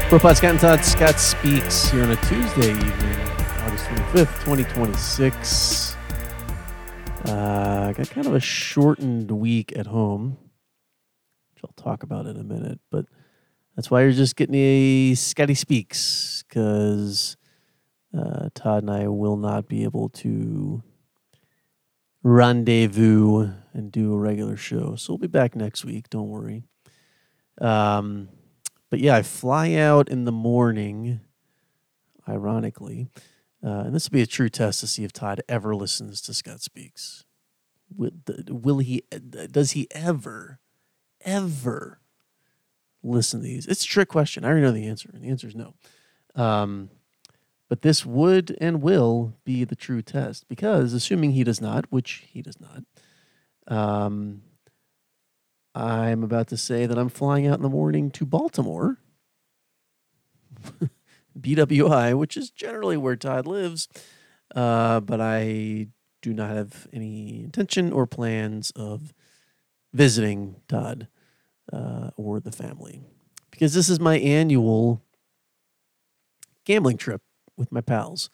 Profile Scott and Todd. Scott Speaks here on a Tuesday evening, August 25th, 2026. Got kind of a shortened week at home, which I'll talk about in a minute, but that's why you're just getting a Scotty Speaks, because Todd and I will not be able to rendezvous and do a regular show. So we'll be back next week, don't worry. But yeah, I fly out in the morning, ironically, and this will be a true test to see if Todd ever listens to Scott Speaks. Will he? Does he ever listen to these? It's a trick question. I already know the answer, and the answer is no. But this would and will be the true test, because assuming he does not, which he does not, I'm about to say that I'm flying out in the morning to Baltimore, BWI, which is generally where Todd lives, but I do not have any intention or plans of visiting Todd or the family, because this is my annual gambling trip with my pals.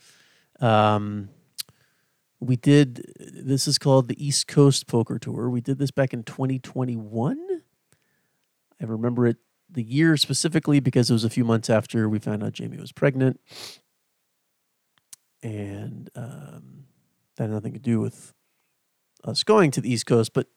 This is called the East Coast Poker Tour. We did this back in 2021. I remember the year specifically because it was a few months after we found out Jamie was pregnant. And that had nothing to do with us going to the East Coast. But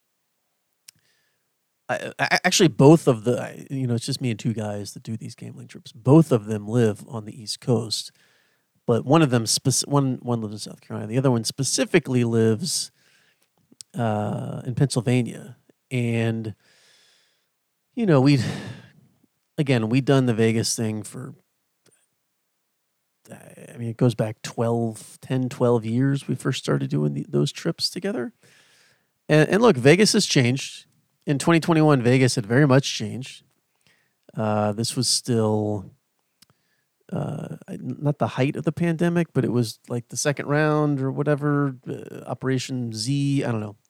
actually, both of it's just me and two guys that do these gambling trips. Both of them live on the East Coast. But one of them, one lives in South Carolina. The other one specifically lives in Pennsylvania. And, we'd done the Vegas thing for, it goes back 10, 12 years. We first started doing those trips together. And look, Vegas has changed. In 2021, Vegas had very much changed. This was still... not the height of the pandemic, but it was like the second round or whatever, Operation Z. I don't know.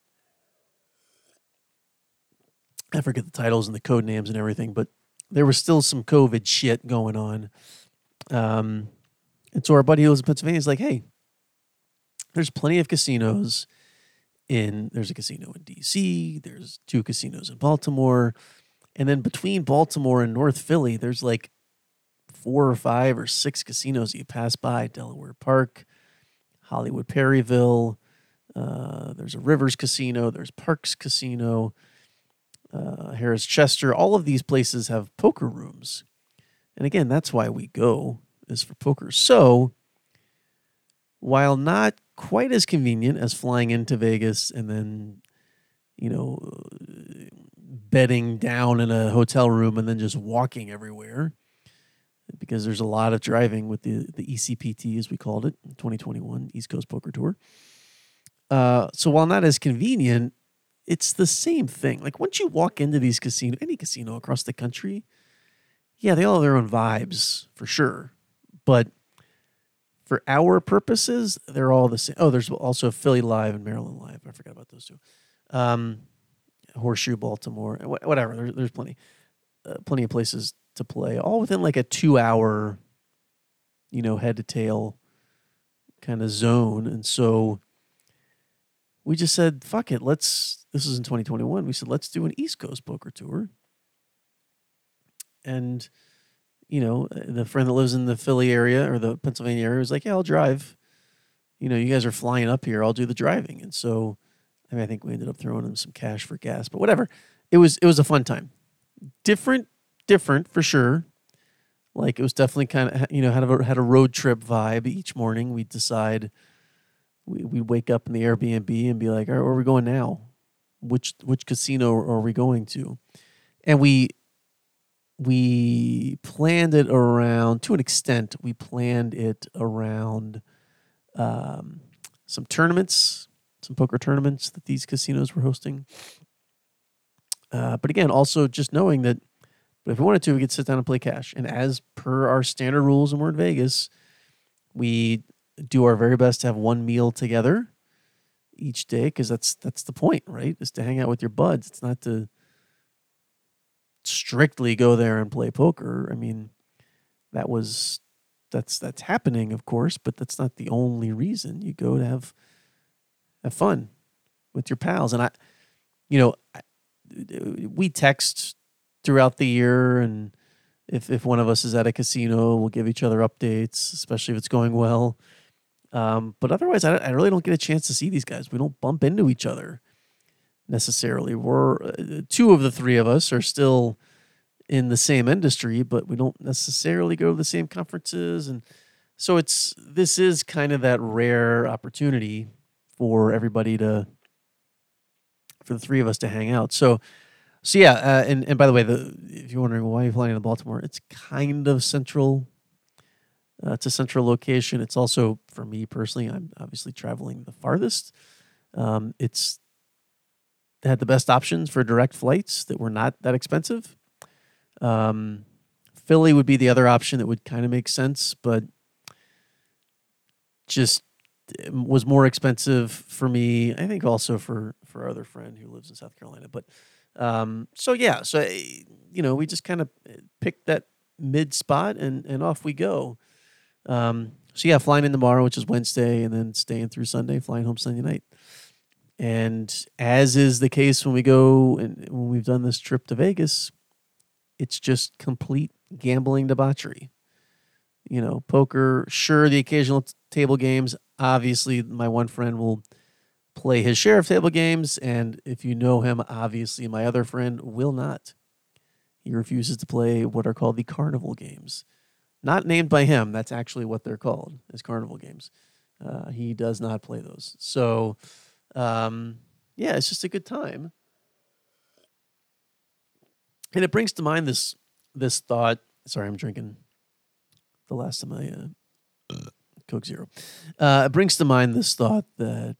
I forget the titles and the code names and everything, but there was still some COVID shit going on. And so our buddy who lives in Pennsylvania is like, hey, there's plenty of casinos there's a casino in DC, there's 2 casinos in Baltimore, and then between Baltimore and North Philly, there's like 4 or 5 or 6 casinos you pass by: Delaware Park, Hollywood Perryville. There's a Rivers Casino. There's Parks Casino, Harris Chester. All of these places have poker rooms. And again, that's why we go, is for poker. So while not quite as convenient as flying into Vegas and then, bedding down in a hotel room and then just walking everywhere, because there's a lot of driving with the ECPT, as we called it, 2021 East Coast Poker Tour. So while not as convenient, it's the same thing. Like once you walk into these casinos, any casino across the country, yeah, they all have their own vibes for sure. But for our purposes, they're all the same. Oh, there's also Philly Live and Maryland Live. I forgot about those two. Horseshoe, Baltimore, whatever. There's plenty of places to play, all within like a 2-hour, head to tail kind of zone. And so we just said, fuck it. This is in 2021. We said, let's do an East Coast Poker Tour. And, the friend that lives in the Philly area or the Pennsylvania area was like, yeah, I'll drive. You guys are flying up here. I'll do the driving. And so, I think we ended up throwing him some cash for gas, but whatever. It was a fun time. Different for sure. Like it was definitely kind of, had a road trip vibe. Each morning we'd decide, we'd wake up in the Airbnb and be like, all right, where are we going now? Which casino are we going to? And we planned it around, to an extent, some tournaments, some poker tournaments that these casinos were hosting. But again, also just knowing that, but if we wanted to, we could sit down and play cash. And as per our standard rules, and we're in Vegas, we do our very best to have one meal together each day, because that's the point, right? Is to hang out with your buds. It's not to strictly go there and play poker. I mean, that's happening, of course, but that's not the only reason. You go to have fun with your pals. And we text throughout the year, and if one of us is at a casino, we'll give each other updates, especially if it's going well. But otherwise, I really don't get a chance to see these guys. We don't bump into each other necessarily. We're two of the three of us are still in the same industry, but we don't necessarily go to the same conferences. And so this is kind of that rare opportunity for everybody for the three of us to hang out. So yeah. And by the way, if you're wondering why you're flying to Baltimore, it's kind of central. It's a central location. It's also, for me personally, I'm obviously traveling the farthest. It's had the best options for direct flights that were not that expensive. Philly would be the other option that would kind of make sense, but just was more expensive for me. I think also for our other friend who lives in South Carolina. But so we just kind of picked that mid spot and off we go. Flying in tomorrow, which is Wednesday, and then staying through Sunday, flying home Sunday night. And as is the case when we go and when we've done this trip to Vegas, it's just complete gambling debauchery. Poker, sure, the occasional table games. Obviously, my one friend will play his share of table games, and if you know him, obviously my other friend will not. He refuses to play what are called the carnival games. Not named by him. That's actually what they're called, is carnival games. He does not play those. So, it's just a good time. And it brings to mind this thought. Sorry, I'm drinking the last of my Coke Zero. It brings to mind this thought that,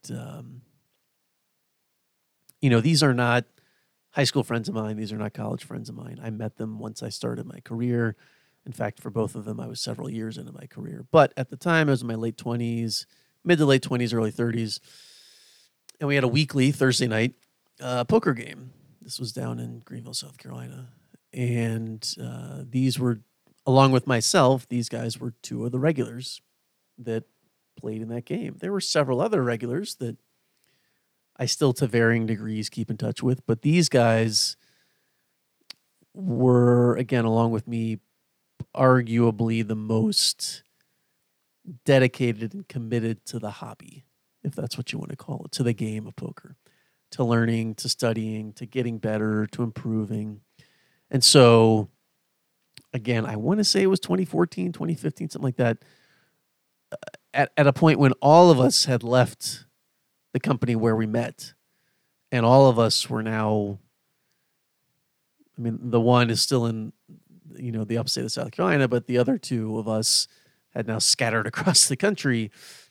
these are not high school friends of mine. These are not college friends of mine. I met them once I started my career. In fact, for both of them, I was several years into my career. But at the time, I was in my late 20s, mid to late 20s, early 30s. And we had a weekly Thursday night poker game. This was down in Greenville, South Carolina. And these were, along with myself, these guys were two of the regulars that played in that game. There were several other regulars that I still, to varying degrees, keep in touch with. But these guys were, again, along with me, arguably the most dedicated and committed to the hobby, if that's what you want to call it, to the game of poker, to learning, to studying, to getting better, to improving. And so, again, I want to say it was 2014, 2015, something like that, at a point when all of us had left the company where we met, and all of us were now, the one is still in the upstate of South Carolina, but the other two of us had now scattered across the country.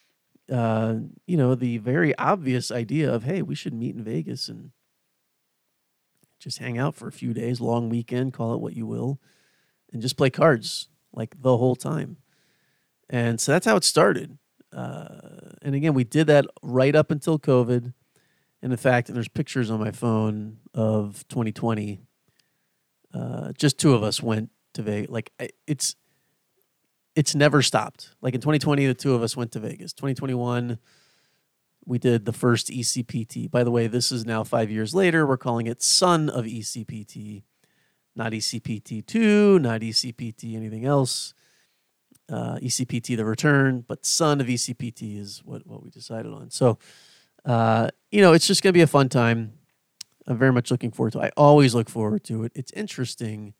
The very obvious idea of, hey, we should meet in Vegas and just hang out for a few days, long weekend, call it what you will, and just play cards like the whole time. And so that's how it started. And again, we did that right up until COVID. And in fact, and there's pictures on my phone of 2020. Just two of us went to Vegas. Like it's never stopped. Like in 2020, the two of us went to Vegas. 2021, we did the first ECPT. By the way, this is now 5 years later. We're calling it Son of ECPT, not ECPT2, not ECPT anything else. ECPT the return, but Son of ECPT is what we decided on. So, it's just going to be a fun time. I'm very much looking forward to it. I always look forward to it. It's interesting.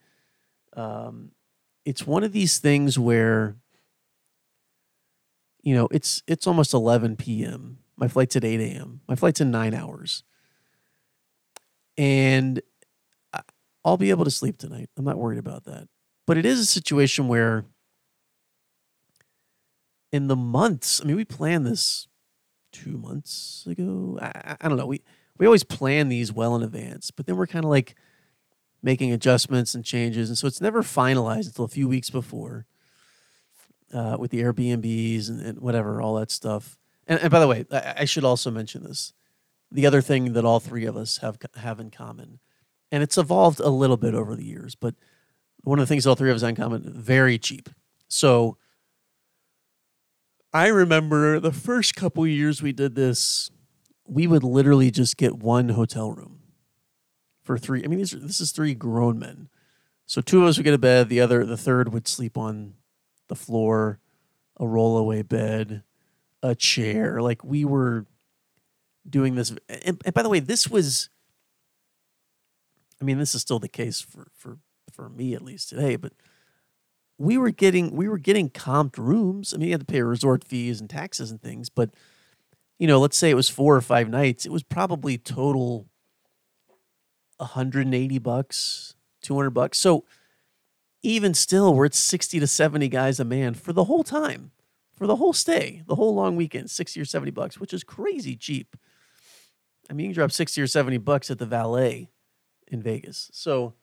It's one of these things where, it's almost 11 p.m. My flight's at 8 a.m. My flight's in 9 hours. And I'll be able to sleep tonight. I'm not worried about that. But it is a situation where in the months, we planned this 2 months ago. I don't know. We always plan these well in advance, but then we're kind of like making adjustments and changes. And so it's never finalized until a few weeks before with the Airbnbs and whatever, all that stuff. And by the way, I should also mention this. The other thing that all three of us have in common, and it's evolved a little bit over the years, but one of the things all three of us have in common, very cheap. So I remember the first couple years we did this, we would literally just get one hotel room for three. I mean, this is three grown men. So two of us would get a bed. The third would sleep on the floor, a rollaway bed, a chair. Like we were doing this. And by the way, this is still the case for me at least today, but we were getting comped rooms. I mean, you had to pay resort fees and taxes and things, but let's say it was 4 or 5 nights, it was probably total $180, $200. So even still, we're at 60 to 70 guys a man for the whole time, for the whole stay, the whole long weekend, $60 or $70, which is crazy cheap. I mean, you can drop $60 or $70 at the Valet in Vegas. So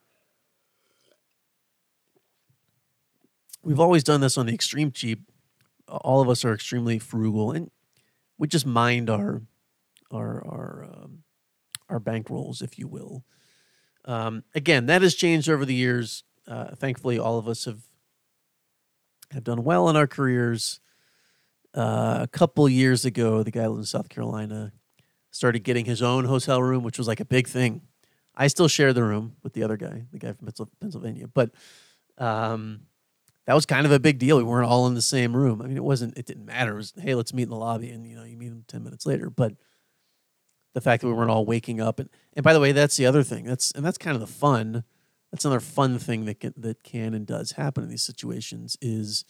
we've always done this on the extreme cheap. All of us are extremely frugal, and we just mind our bankrolls, if you will. Again, that has changed over the years. Thankfully, all of us have done well in our careers. A couple years ago, the guy who lives in South Carolina started getting his own hotel room, which was like a big thing. I still share the room with the other guy, the guy from Pennsylvania, but that was kind of a big deal. We weren't all in the same room. I mean, it didn't matter. It was, hey, let's meet in the lobby, and you meet them 10 minutes later. But the fact that we weren't all waking up, and by the way, that's the other thing. That's kind of the fun. That's another fun thing that can and does happen in these situations is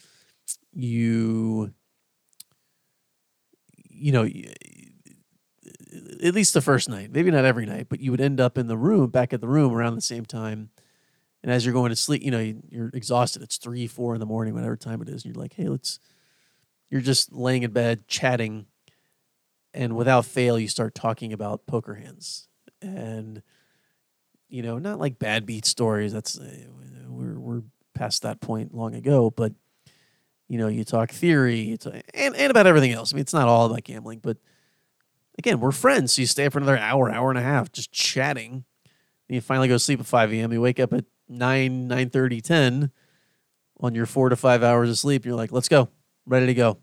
at least the first night, maybe not every night, but you would end up back at the room around the same time. And as you're going to sleep, you're exhausted. It's 3, 4 in the morning, whatever time it is. And you're like, hey, you're just laying in bed, chatting. And without fail, you start talking about poker hands. And, not like bad beat stories. That's, we're past that point long ago. But, you talk theory and about everything else. I mean, it's not all about gambling, but again, we're friends. So you stay up for another hour and a half just chatting. And you finally go to sleep at 5 a.m. You wake up at 9:30, 10 on your 4 to 5 hours of sleep. You're like, let's go. Ready to go.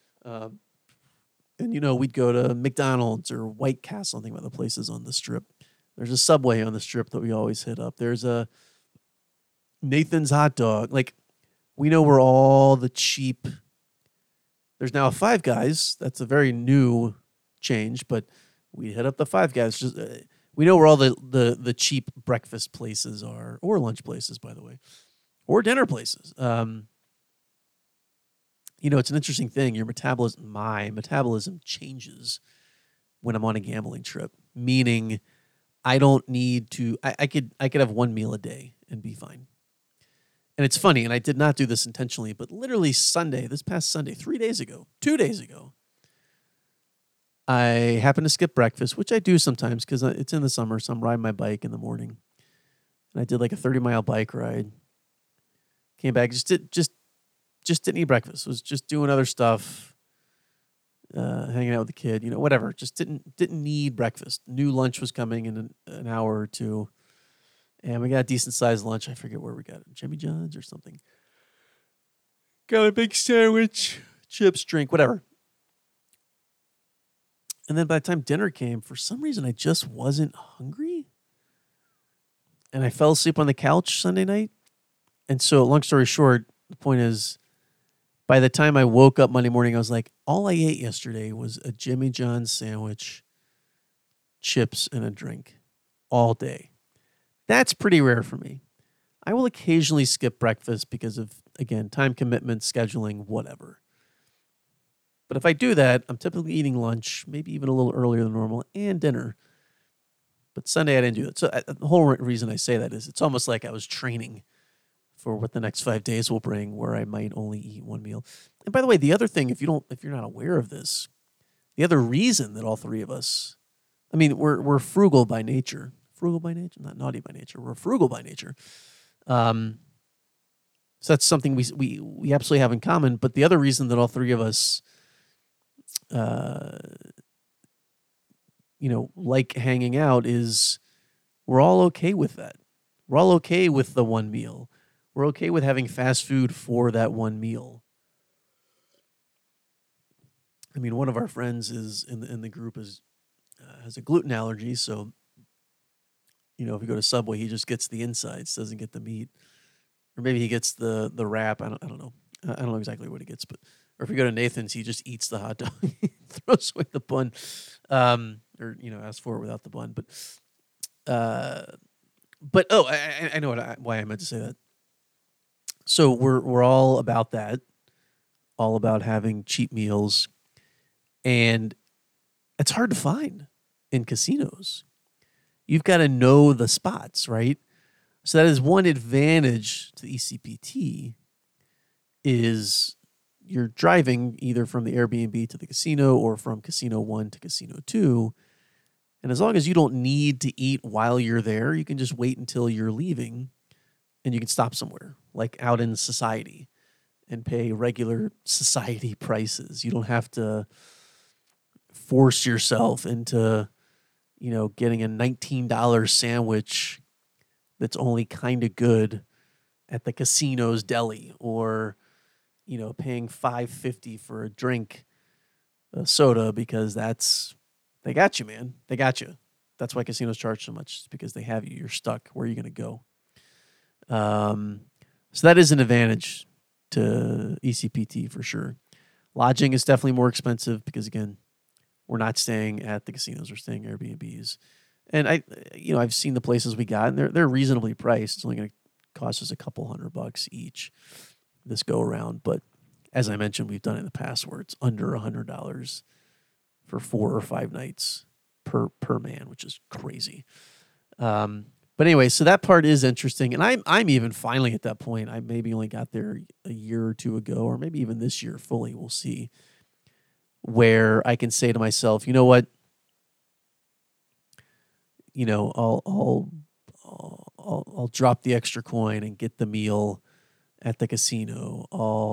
And, we'd go to McDonald's or White Castle. I think about the places on the Strip. There's a Subway on the Strip that we always hit up. There's a Nathan's Hot Dog. Like, we know where all the cheap... There's now a Five Guys. That's a very new change, but we hit up the Five Guys. Just... we know where all the cheap breakfast places are, or lunch places, by the way, or dinner places. It's an interesting thing. My metabolism changes when I'm on a gambling trip, meaning I don't need to. I could have one meal a day and be fine. And it's funny, and I did not do this intentionally, but literally this past Sunday, 2 days ago, I happened to skip breakfast, which I do sometimes because it's in the summer, so I'm riding my bike in the morning. And I did like a 30-mile bike ride. Came back, just didn't eat breakfast. Was just doing other stuff, hanging out with the kid, whatever. Just didn't need breakfast. New lunch was coming in an hour or two. And we got a decent-sized lunch. I forget where we got it. Jimmy John's or something. Got a big sandwich, chips, drink, whatever. And then by the time dinner came, for some reason, I just wasn't hungry. And I fell asleep on the couch Sunday night. And so, long story short, the point is, by the time I woke up Monday morning, I was like, all I ate yesterday was a Jimmy John's sandwich, chips, and a drink all day. That's pretty rare for me. I will occasionally skip breakfast because of, again, time commitment, scheduling, whatever. But if I do that, I'm typically eating lunch, maybe even a little earlier than normal, and dinner. But Sunday, I didn't do that. So the whole reason I say that is it's almost like I was training for what the next 5 days will bring, where I might only eat one meal. And by the way, the other thing, if you're not aware of this, the other reason that all three of us, we're frugal by nature. Frugal by nature, not naughty by nature. We're frugal by nature. So that's something we absolutely have in common. But the other reason that all three of us, like hanging out is we're all okay with that. We're all okay with the one meal. We're okay with having fast food for that one meal. I mean, one of our friends is in the group is has a gluten allergy, so if you go to Subway, he just gets the insides, doesn't get the meat, or maybe he gets the wrap. I don't know. I don't know exactly what he gets, or if you go to Nathan's, he just eats the hot dog, throws away the bun, or asks for it without the bun. Uh, but oh, I know why I meant to say that. So we're all about that, all about having cheap meals, and it's hard to find in casinos. You've got to know the spots, right? So that is one advantage to the ECPT is you're driving either from the Airbnb to the casino or from Casino 1 to Casino 2. And as long as you don't need to eat while you're there, you can just wait until you're leaving and you can stop somewhere, like out in society, and pay regular society prices. You don't have to force yourself into, getting a $19 sandwich that's only kind of good at the casino's deli, or paying $5.50 for a drink, a soda, because they got you, man. They got you. That's why casinos charge so much, because they have you. You're stuck. Where are you going to go? So that is an advantage to ECPT for sure. Lodging is definitely more expensive because, again, we're not staying at the casinos. We're staying Airbnbs. And I've seen the places we got, and they're reasonably priced. It's only going to cost us a couple $100 each this go around. But as I mentioned, we've done it in the past where it's under $100 for 4 or 5 nights per man, which is crazy. But anyway, so that part is interesting, and I'm even finally at that point. I maybe only got there a year or two ago, or maybe even this year fully. We'll see. Where I can say to myself, you know what? I'll drop the extra coin and get the meal at the casino.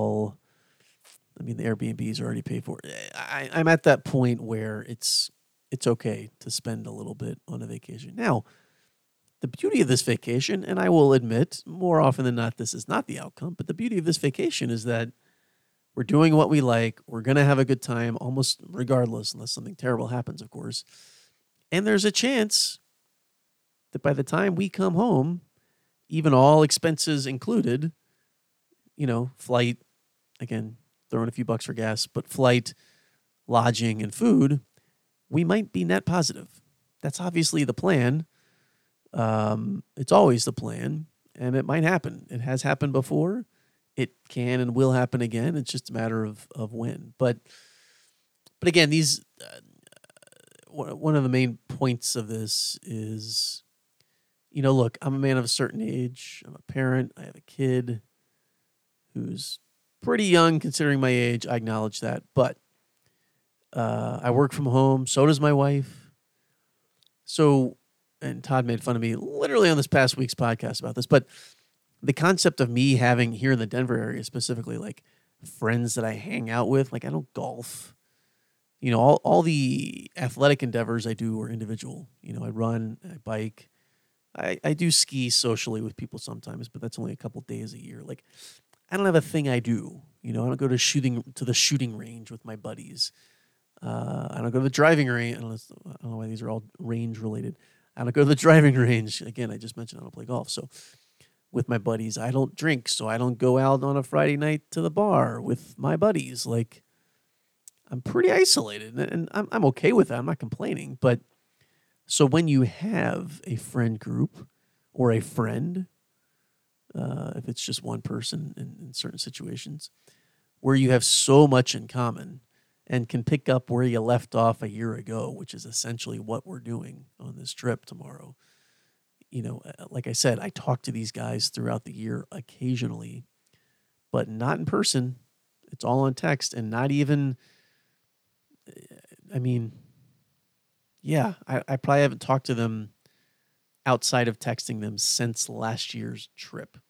The Airbnb's already paid for. I'm at that point where it's okay to spend a little bit on a vacation. Now, the beauty of this vacation, and I will admit more often than not, this is not the outcome, but the beauty of this vacation is that we're doing what we like. We're going to have a good time almost regardless, unless something terrible happens, of course. And there's a chance that by the time we come home, even all expenses included, flight, again, throwing a few bucks for gas, but flight, lodging, and food, we might be net positive. That's obviously the plan. It's always the plan, and it might happen. It has happened before. It can and will happen again. It's just a matter of when. But again, these one of the main points of this is, look, I'm a man of a certain age. I'm a parent. I have a kid who's pretty young considering my age. I acknowledge that. But I work from home. So does my wife. And Todd made fun of me literally on this past week's podcast about this. But the concept of me having here in the Denver area specifically, like friends that I hang out with, like I don't golf. All the athletic endeavors I do are individual. I run, I bike. I do ski socially with people sometimes, but that's only a couple days a year. Like, I don't have a thing I do. I don't go to the shooting range with my buddies. I don't go to the driving range. I don't know why these are all range related. I don't go to the driving range. Again, I just mentioned I don't play golf. So with my buddies, I don't drink. So I don't go out on a Friday night to the bar with my buddies. Like, I'm pretty isolated, and I'm okay with that. I'm not complaining. But so when you have a friend group or a friend, if it's just one person in certain situations, where you have so much in common and can pick up where you left off a year ago, which is essentially what we're doing on this trip tomorrow. Like I said, I talk to these guys throughout the year occasionally, but not in person. It's all on text, and not even, I probably haven't talked to them outside of texting them since last year's trip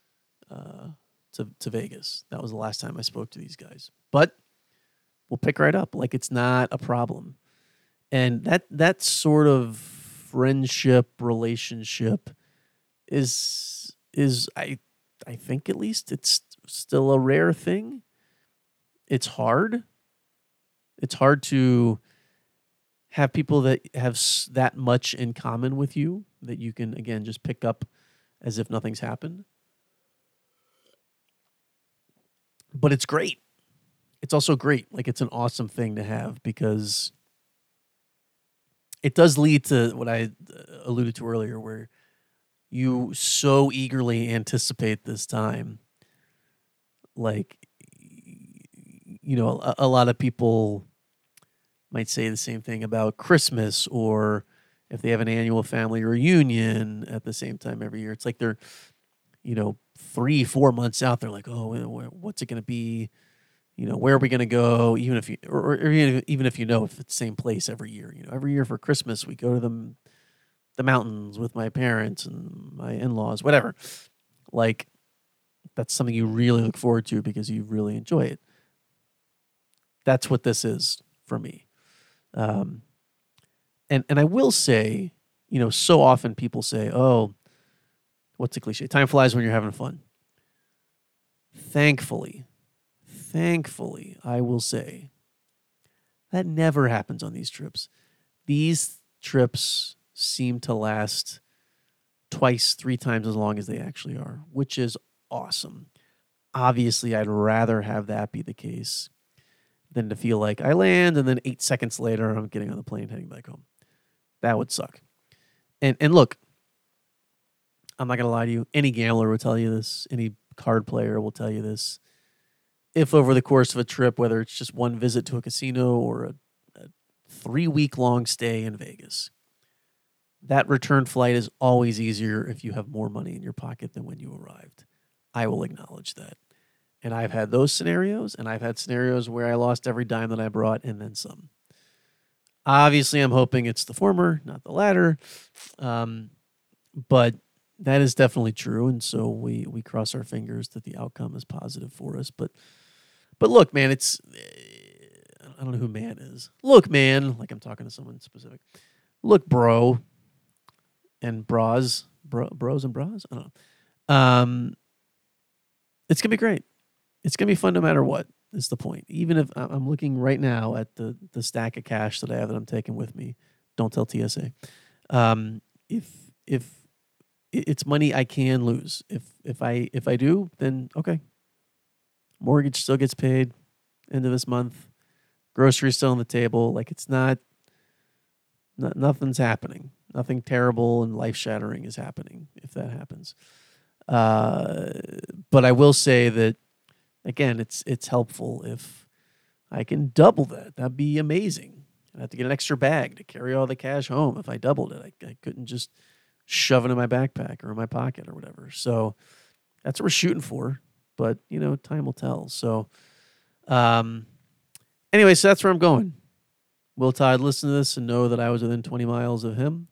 to Vegas. That was the last time I spoke to these guys. But we'll pick right up. Like, it's not a problem. And that sort of friendship relationship is I think at least it's still a rare thing. It's hard. It's hard to have people that have that much in common with you that you can, again, just pick up as if nothing's happened. But it's great. It's also great. Like, it's an awesome thing to have because it does lead to what I alluded to earlier, where you so eagerly anticipate this time. Like, a lot of people might say the same thing about Christmas, or if they have an annual family reunion at the same time every year. It's like they're, 3-4 months out. They're like, oh, what's it going to be? Where are we going to go? Even if you, or even if if it's the same place every year. Every year for Christmas we go to the mountains with my parents and my in-laws, whatever. Like, that's something you really look forward to because you really enjoy it. That's what this is for me. And I will say, so often people say, oh, what's the cliche? Time flies when you're having fun. Thankfully, I will say that never happens on these trips. These trips seem to last twice, 3 times as long as they actually are, which is awesome. Obviously, I'd rather have that be the case than to feel like I land and then 8 seconds later I'm getting on the plane heading back home. That would suck. And look, I'm not going to lie to you. Any gambler will tell you this. Any card player will tell you this. If over the course of a trip, whether it's just one visit to a casino or a 3-week-long stay in Vegas, that return flight is always easier if you have more money in your pocket than when you arrived. I will acknowledge that. And I've had those scenarios, and I've had scenarios where I lost every dime that I brought and then some. Obviously, I'm hoping it's the former, not the latter. But that is definitely true, and so we cross our fingers that the outcome is positive for us. But look, man, it's I don't know who man is. Look, man, like I'm talking to someone specific. Look, bro, and bros and bras. I don't know. It's gonna be great. It's gonna be fun no matter what. Is the point? Even if I'm looking right now at the stack of cash that I have that I'm taking with me. Don't tell TSA. If it's money I can lose. If I do, then okay. Mortgage still gets paid end of this month. Groceries still on the table. Like, it's nothing's happening. Nothing terrible and life-shattering is happening if that happens. But I will say that, again, it's helpful if I can double that. That'd be amazing. I'd have to get an extra bag to carry all the cash home if I doubled it. I couldn't just shove it in my backpack or in my pocket or whatever. So that's what we're shooting for. But, time will tell. So, anyway, so that's where I'm going. Will Todd listen to this and know that I was within 20 miles of him?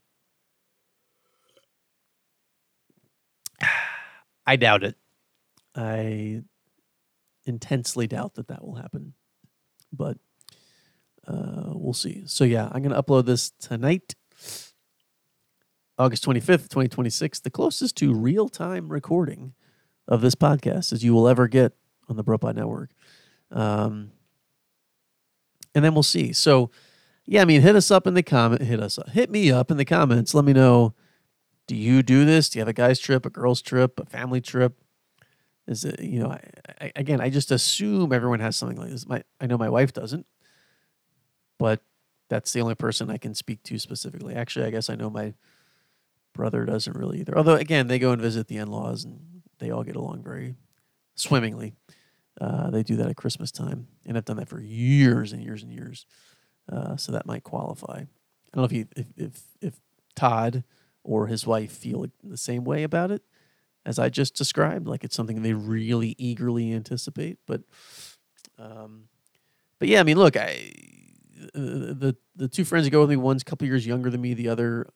I doubt it. I intensely doubt that will happen. But we'll see. So, yeah, I'm going to upload this tonight, August 25th, 2026, the closest to real-time recording of this podcast as you will ever get on the BroPod Network. And then we'll see. So, yeah, I mean, hit me up in the comments. Let me know, do you do this? Do you have a guy's trip, a girl's trip, a family trip? Is it, I just assume everyone has something like this. I know my wife doesn't, but that's the only person I can speak to specifically. Actually, I guess I know my brother doesn't really either. Although, again, they go and visit the in-laws and they all get along very swimmingly. They do that at Christmas time, and I've done that for years and years and years. So that might qualify. I don't know if Todd or his wife feel the same way about it as I just described, like it's something they really eagerly anticipate. But yeah, I mean, look, the 2 friends that go with me, one's a couple years younger than me, the other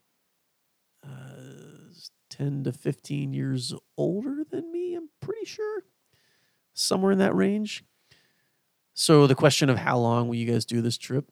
10 to 15 years older than me, I'm pretty sure. Somewhere in that range. So the question of how long will you guys do this trip?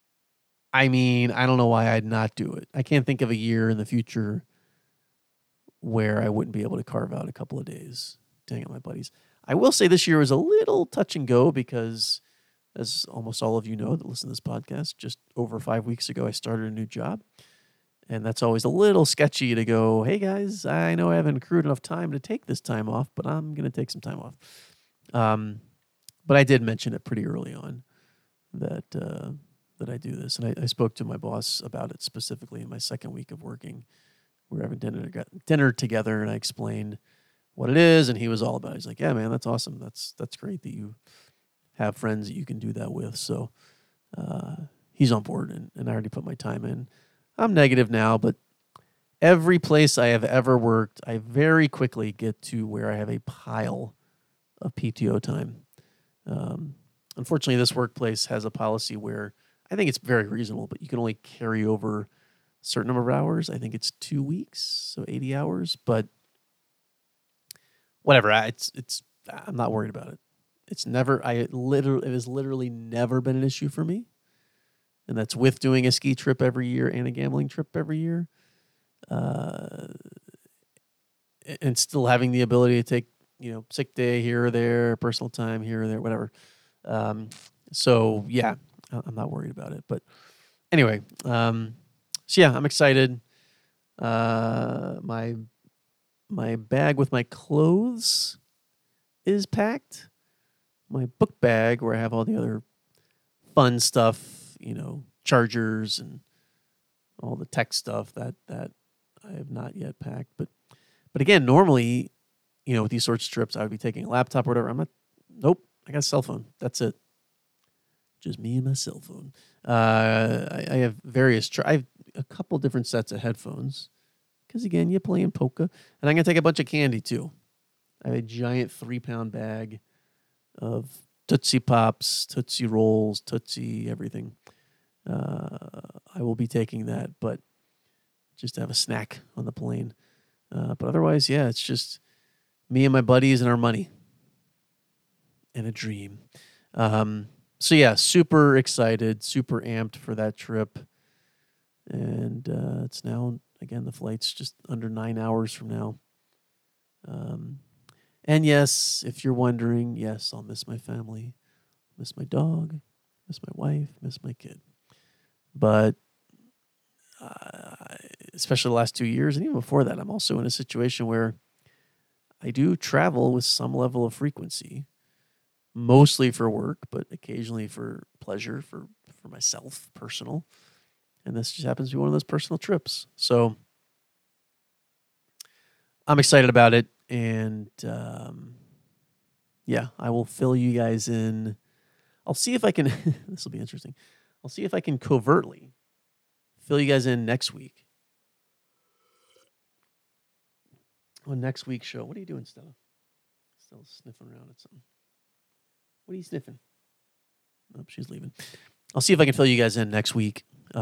I mean, I don't know why I'd not do it. I can't think of a year in the future where I wouldn't be able to carve out a couple of days to hang out with my buddies. I will say this year was a little touch and go because, as almost all of you know that listen to this podcast, just over 5 weeks ago, I started a new job. And that's always a little sketchy to go, hey guys, I know I haven't accrued enough time to take this time off, but I'm going to take some time off. But I did mention it pretty early on that I do this. And I spoke to my boss about it specifically in my second week of working. We were having dinner together, and I explained what it is, and he was all about it. He's like, yeah, man, that's awesome. That's great that you have friends that you can do that with. So he's on board, and I already put my time in. I'm negative now, but every place I have ever worked, I very quickly get to where I have a pile of PTO time. Unfortunately, this workplace has a policy where I think it's very reasonable, but you can only carry over a certain number of hours. I think it's 2 weeks, so 80 hours. But whatever, I'm not worried about it. It has literally never been an issue for me. And that's with doing a ski trip every year and a gambling trip every year. And still having the ability to take, sick day here or there, personal time here or there, whatever. So, yeah, I'm not worried about it. But anyway, so, yeah, I'm excited. My bag with my clothes is packed. My book bag, where I have all the other fun stuff, chargers and all the tech stuff that I have not yet packed. But again, normally, with these sorts of trips, I would be taking a laptop or whatever. Nope, I got a cell phone. That's it. Just me and my cell phone. I have I have a couple different sets of headphones because, again, you're playing polka. And I'm going to take a bunch of candy, too. I have a giant 3-pound bag of Tootsie Pops, Tootsie Rolls, Tootsie everything. I will be taking that, but just to have a snack on the plane. But otherwise, yeah, it's just me and my buddies and our money and a dream. So yeah, super excited, super amped for that trip. And it's now, again, the flight's just under 9 hours from now. And yes, if you're wondering, yes, I'll miss my family, miss my dog, miss my wife, miss my kid. But especially the last 2 years, and even before that, I'm also in a situation where I do travel with some level of frequency, mostly for work, but occasionally for pleasure, for myself, personal. And this just happens to be one of those personal trips. So I'm excited about it. And yeah, I will fill you guys in. I'll see if I can, this will be interesting. I'll see if I can covertly fill you guys in next week. On next week's show. What are you doing, Stella? Stella's sniffing around at something. What are you sniffing? Nope, she's leaving. I'll see if I can fill you guys in next week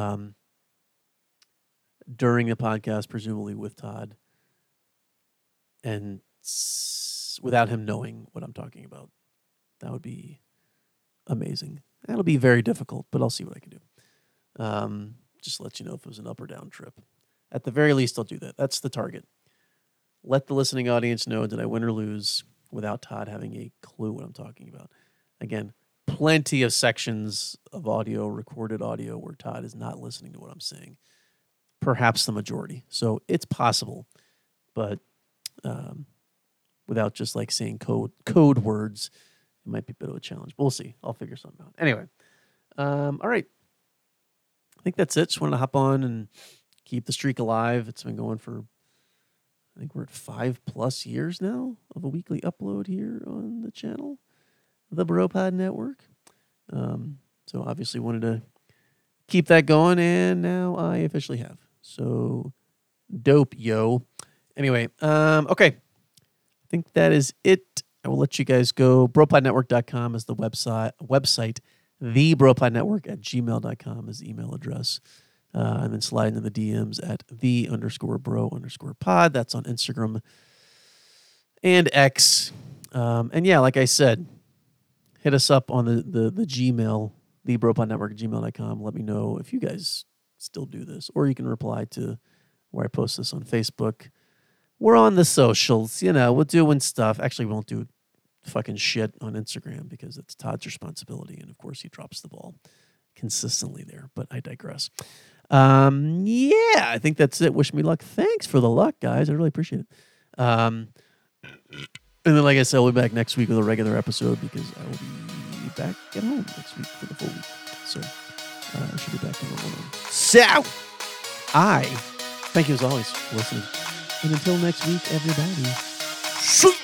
during the podcast, presumably with Todd, and without him knowing what I'm talking about. That would be amazing. That'll be very difficult, but I'll see what I can do. Just to let you know if it was an up or down trip. At the very least, I'll do that. That's the target. Let the listening audience know, did I win or lose, without Todd having a clue what I'm talking about. Again, plenty of sections of audio, recorded audio, where Todd is not listening to what I'm saying. Perhaps the majority. So it's possible, but without just like saying code words, it might be a bit of a challenge. But we'll see. I'll figure something out. Anyway, all right. I think that's it. Just wanted to hop on and keep the streak alive. It's been going for, I think we're at 5+ years now of a weekly upload here on the channel, the BroPod Network. So obviously wanted to keep that going, and now I officially have. So dope, yo. Anyway, okay. I think that is it. I will let you guys go. BroPodNetwork.com is the website. TheBroPodNetwork@gmail.com is the email address. And then slide into the DMs at _bro_pod. That's on Instagram and X. And yeah, like I said, hit us up on the Gmail, TheBroPodNetwork@gmail.com. Let me know if you guys still do this, or you can reply to where I post this on Facebook. we're on the socials. We're doing stuff. Actually, we won't do fucking shit on Instagram because it's Todd's responsibility. And of course, he drops the ball consistently there. But I digress. I think that's it. Wish me luck. Thanks for the luck, guys. I really appreciate it. And then, like I said, we'll be back next week with a regular episode because I will be back at home next week for the full week. So I should be back to normal now. So I thank you as always for listening. And until next week, everybody.